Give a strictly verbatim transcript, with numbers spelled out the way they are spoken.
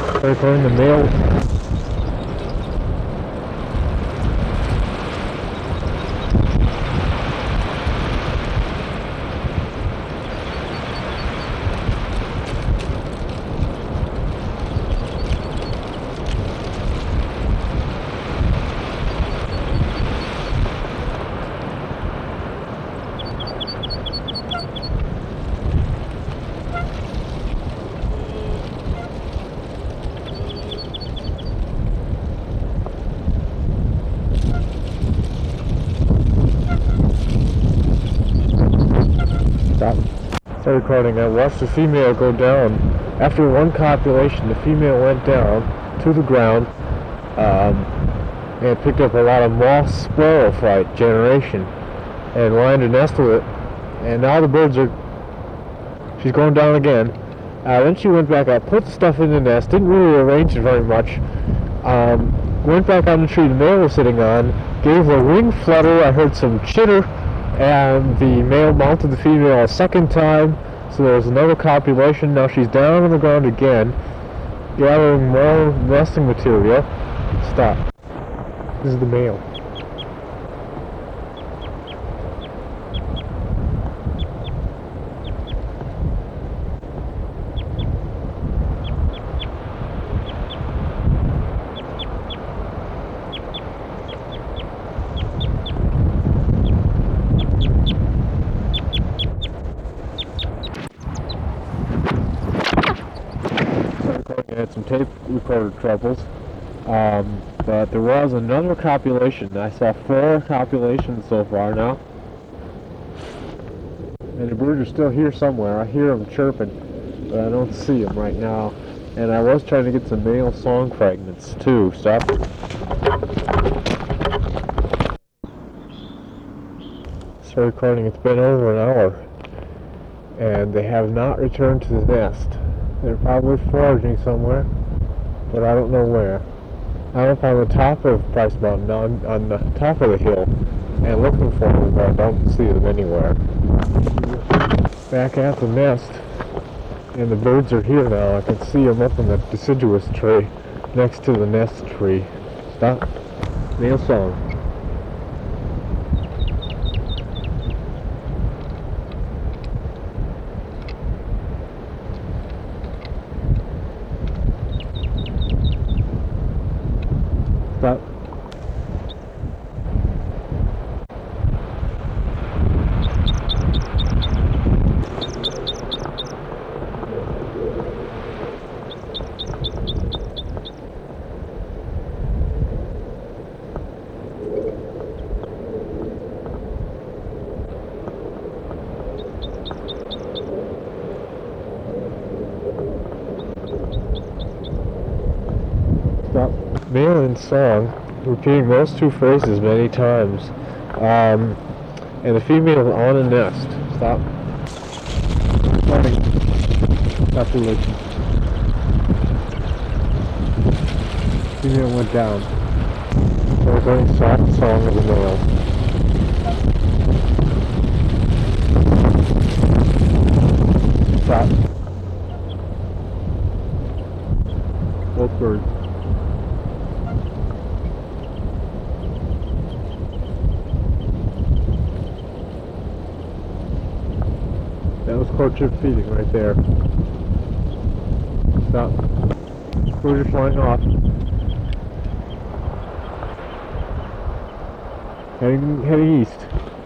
Recording the male. Stop. Start recording. I watched the female go down. After one copulation, the female went down to the ground um, and picked up a lot of moth sporophyte generation and lined a nest with it. And now the birds are... She's going down again. Uh, then she went back up, put the stuff in the nest, didn't really arrange it very much. Um, went back on the tree the male was sitting on, gave a wing flutter, I heard some chitter, and the male mounted the female a second time, so there was another copulation. Now she's down on the ground again, gathering more nesting material. Stop. This is the male. I had some tape recorder troubles, um, but there was another copulation. I saw four copulations so far now, and the birds are still here somewhere. I hear them chirping, but I don't see them right now. And I was trying to get some male song fragments too. Stop. Start recording. It's been over an hour, and they have not returned to the nest. They're probably foraging somewhere, but I don't know where. I'm up on the top of Price Mountain, on, on the top of the hill, and looking for them, but I don't see them anywhere. Back at the nest, and the birds are here now. I can see them up in the deciduous tree, next to the nest tree. Stop. Male song. Stop. Stop. Male in song, repeating those two phrases many times, um, and the female on a nest. Stop. Starting. Copulation. Female went down. So we're going soft song of the male. Stop. Both birds. That was courtship feeding right there. Stop. Birds are flying off. Heading, heading east.